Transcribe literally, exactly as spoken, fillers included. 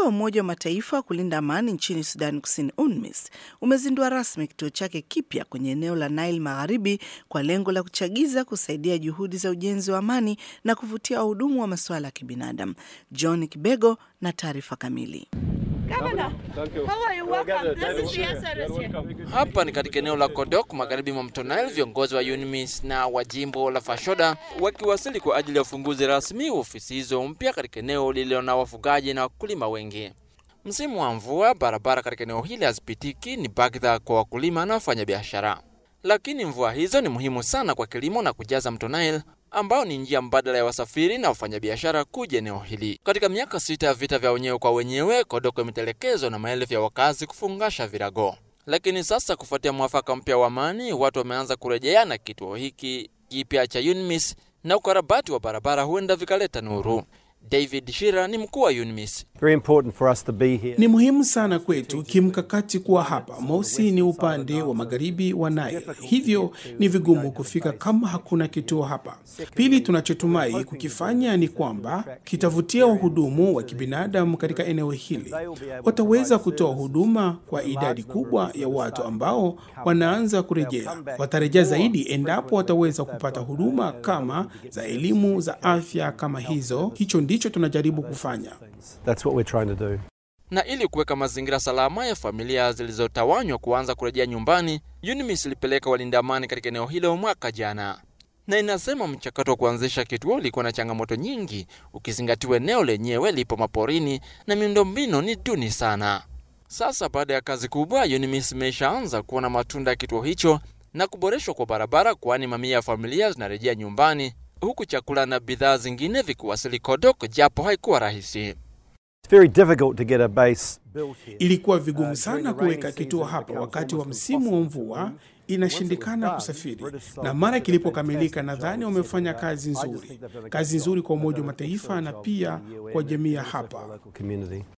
wa Umoja wa Mataifa kulinda amani nchini Sudan Kusini, UNMISS, umezindua rasmi kituo chake kipya kwenye eneo la Nile Magharibi kwa lengo la kuchagiza kusaidia juhudi za ujenzi wa amani na kuvutia wahudumu wa masuala ya kibinadamu. John Kibego na taarifa kamili. Hapa ni katika eneo la Kodok, magharibi mwa mto Nile, viongozi wa UNMISS na wa jimbo la Fashoda wakiwasili kwa ajili ya ufunguzi rasmi ofisi hizo mpya katika eneo lililo na wafugaji na wakulima wengi. Msimu wa mvua, barabara katika eneo hili hazipitiki, ni bagdha kwa wakulima na wafanyabiashara. Lakini mvua hizo ni muhimu sana kwa kilimo na kujaza mto Nile, ambao ni njia mbadala ya wasafiri na wafanyabiashara kuja eneo hili. Katika miaka sita ya vita vya wenyewe kwa wenyewe, Kodok imetelekezwa na maelfu ya wakazi kufungasha virago. Lakini sasa kufuatia mwafaka mpya wa amani, watu wameanza kurejea na kituo hiki kipya cha UNMISS na ukarabati wa barabara huenda vikaleta nuru. David Shira ni mkuu wa UNMISS. Ni muhimu sana kwetu kimkakati kuwa hapa. Mosi ni upande wa magharibi wa Nile, hivyo ni vigumu kufika kama hakuna kituo hapa. Pili, tunachotumai kukifanya ni kwamba kitavutia wahudumu wa kibinadamu katika eneo hili. Wataweza kutoa huduma kwa idadi kubwa ya watu ambao wanaanza kurejea. Watarejea zaidi endapo wataweza kupata huduma kama za elimu, za afya kama hizo. Hicho ndicho tunajaribu kufanya. That's what we're trying to do. Na ili kuweka mazingira salama ya familia zilizotawanywa kuanza kurejea nyumbani, UNMISS ilipeleka walinda amani katika eneo hilo mwaka jana. Na inasema mchakato wa kuanzisha kituo ulikuwa na changamoto nyingi, ukizingatiwa eneo lenyewe lipo maporini na miundombinu ni duni sana. Sasa baada ya kazi kubwa, UNMISS imeshaanza kuona matunda ya kituo hicho na kuboreshwa kwa barabara, kwani mamia ya familia zinarejea nyumbani, huku chakula na bidhaa zingine vikiwasili Kodok, japo haikuwa rahisi. Ilikuwa vigumu sana kuweka kituo hapa wakati wa msimu wa mvua, inashindikana kusafiri. Na mara kilipokamilika, nadhani wamefanya kazi nzuri. Kazi nzuri kwa Umoja wa Mataifa na pia kwa jamii hapa.